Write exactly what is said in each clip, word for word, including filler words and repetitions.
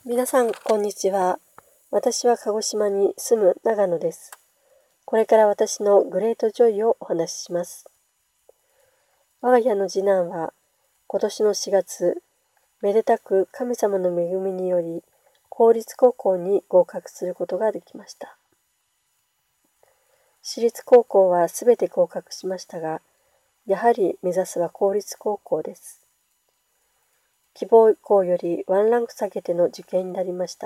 皆さん、こんにちは。私は鹿児島に住む長野です。これから私のグレートジョイをお話しします。我が家の次男は、今年のしがつ、めでたく神様の恵みにより、公立高校に合格することができました。私立高校はすべて合格しましたが、やはり目指すは公立高校です。希望校よりワンランク下げての受験になりました。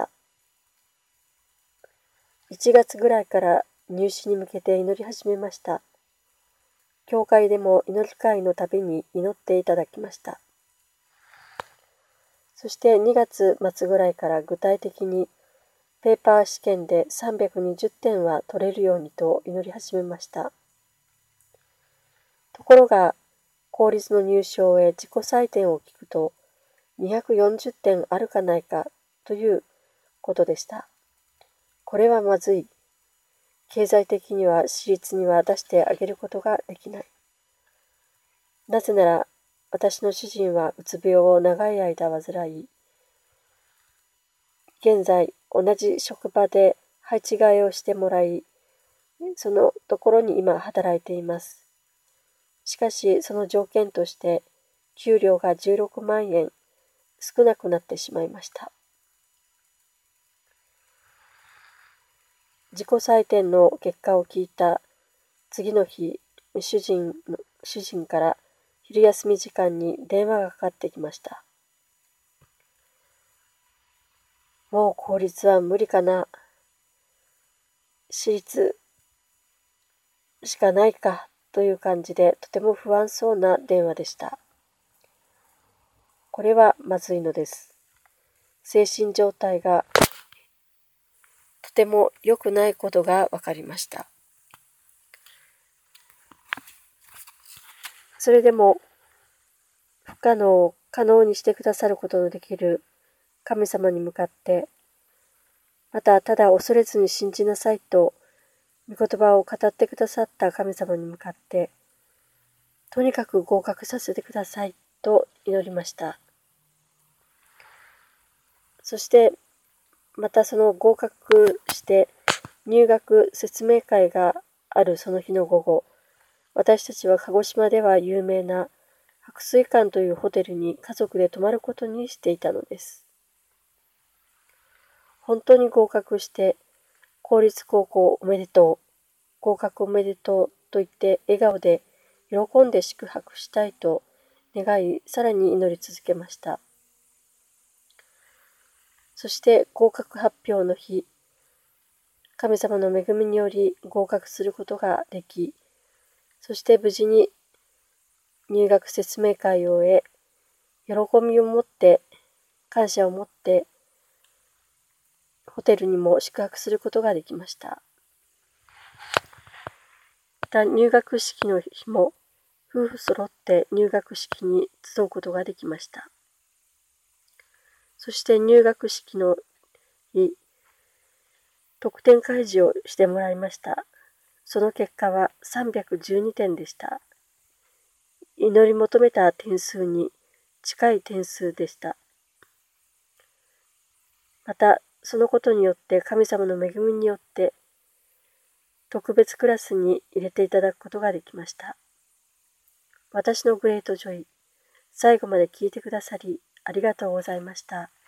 いちがつぐらいから入試に向けて祈り始めました。教会でも祈り会のたびに祈っていただきました。そしてにがつ末ぐらいから具体的にペーパー試験でさんびゃくにじゅってんは取れるようにと祈り始めました。ところが、公立の入試を終え自己採点を聞くと、にひゃくよんじゅってんあるかないかということでした。これはまずい。経済的には私立には出してあげることができない。なぜなら、私の主人はうつ病を長い間患い、現在同じ職場で配置換えをしてもらい、そのところに今働いています。しかしその条件として、給料がじゅうろくまんえん少なくなってしまいました。自己採点の結果を聞いた次の日、主人の主人から昼休み時間に電話がかかってきました。もう公立は無理かな。私立しかないかという感じでとても不安そうな電話でした。これはまずいのです。精神状態がとても良くないことが分かりました。それでも不可能を可能にしてくださることのできる神様に向かって、またただ恐れずに信じなさいと御言葉を語ってくださった神様に向かって、とにかく合格させてくださいと祈りました。そしてまたその合格して入学説明会があるその日の午後、私たちは鹿児島では有名な白水館というホテルに家族で泊まることにしていたのです。本当に合格して公立高校おめでとう、合格おめでとうと言って笑顔で喜んで宿泊したいと願い、さらに祈り続けました。そして合格発表の日、神様の恵みにより合格することができ、そして無事に入学説明会を終え、喜びを持って、感謝を持って、ホテルにも宿泊することができました。また入学式の日も、夫婦揃って入学式に集うことができました。そして入学式の日、得点開示をしてもらいました。その結果はさんびゃくじゅうにてんでした。祈り求めた点数に近い点数でした。また、そのことによって神様の恵みによって特別クラスに入れていただくことができました。私のグレートジョイ、最後まで聞いてくださりありがとうございました。